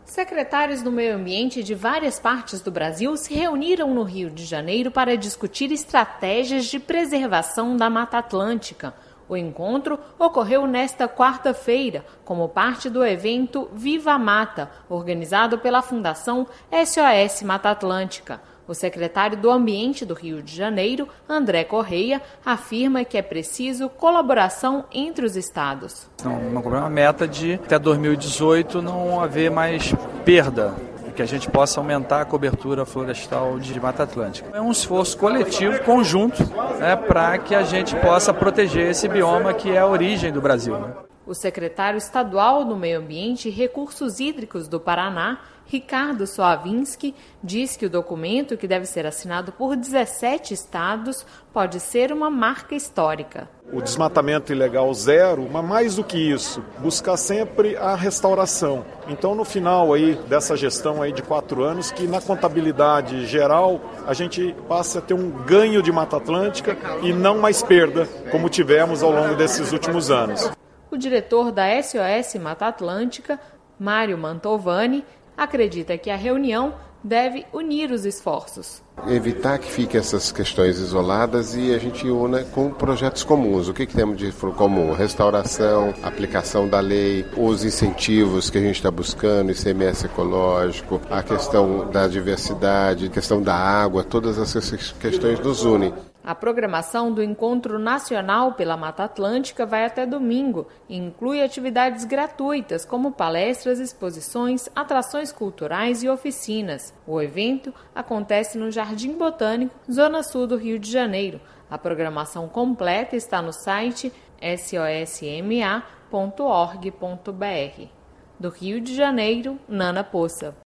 Secretários do Meio Ambiente de várias partes do Brasil se reuniram no Rio de Janeiro para discutir estratégias de preservação da Mata Atlântica. O encontro ocorreu nesta quarta-feira, como parte do evento Viva a Mata, organizado pela Fundação SOS Mata Atlântica. O secretário do Ambiente do Rio de Janeiro, André Correia, afirma que é preciso colaboração entre os estados. Uma meta de até 2018 não haver mais perda, que a gente possa aumentar a cobertura florestal de Mata Atlântica. É um esforço coletivo, conjunto, para que a gente possa proteger esse bioma que é a origem do Brasil. O secretário estadual do Meio Ambiente e Recursos Hídricos do Paraná, Ricardo Soavinski, diz que o documento, que deve ser assinado por 17 estados, pode ser uma marca histórica. O desmatamento ilegal zero, mas mais do que isso, buscar sempre a restauração. Então, no final aí dessa gestão aí de 4 anos, que na contabilidade geral a gente passa a ter um ganho de Mata Atlântica e não mais perda, como tivemos ao longo desses últimos anos. O diretor da SOS Mata Atlântica, Mário Mantovani, acredita que a reunião deve unir os esforços. Evitar que fiquem essas questões isoladas e a gente una com projetos comuns. O que temos de comum? Restauração, aplicação da lei, os incentivos que a gente está buscando, ICMS ecológico, a questão da diversidade, a questão da água, todas essas questões nos unem. A programação do Encontro Nacional pela Mata Atlântica vai até domingo e inclui atividades gratuitas como palestras, exposições, atrações culturais e oficinas. O evento acontece no Jardim Botânico, Zona Sul do Rio de Janeiro. A programação completa está no site sosma.org.br. Do Rio de Janeiro, Nana Poça.